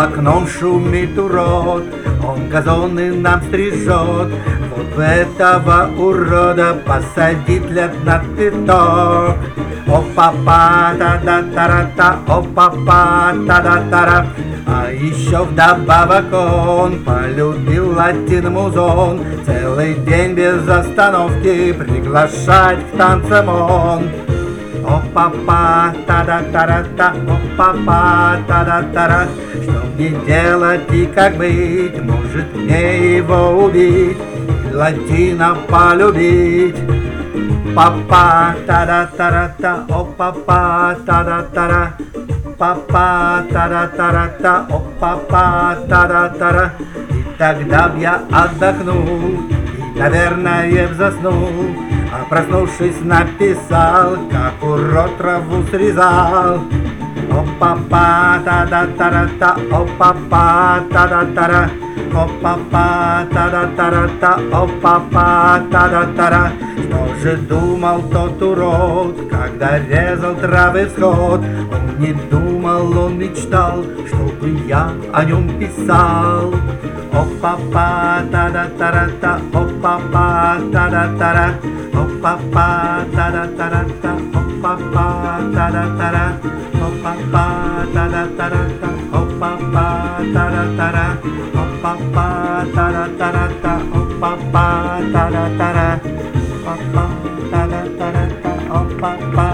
За окном шумит урод, он газоны нам стрижет. Вот этого урода посадить лет на пяток. О-па-па, та-да-та-ра-та, о-па-па, та-да-та-ра. А еще вдобавок он полюбил латин-музон. Целый день без остановки приглашать к танцам он. О-па-па, та-да-та-ра-та, о-па-па, та-да-та-ра. Что мне делать и как быть? Может мне его убить и латина полюбить? Папа, та-да-та-ра-та, о-па-па, та-да-та-ра. Папа, та-да-та-ра-та, о-па-па, та-да-та-ра. И тогда б я отдохнул и, наверное, б заснул. А проснувшись, написал, как урод траву срезал. О-па-па, та-да-та-ра-та, о-па-па, та-да-та-ра. О-па-па, та-да-та-ра-та, о-па-па, та-да-та-ра. Что же думал тот урод, когда резал травы всход? Он не думал, он мечтал, чтобы я о нем писал. О-па-па, та-да-та-ра-та, о-па-па, та-да-та-ра. О-па-па, та-да-та-ра-та, о-па-па, та-да-та-ра. О-па-па, та-да-та-ра-та, о-па-па, та-да-та-ра. О-па-па, та-да-та-ра-та, о-па-па, та-да-та-ра. О-па-па, та-да-та-ра-та, о-па-па,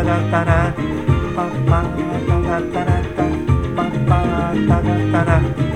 та-да-та-ра. О-па-па, та-да-та-ра-та, о-па-па, та-да-та-ра.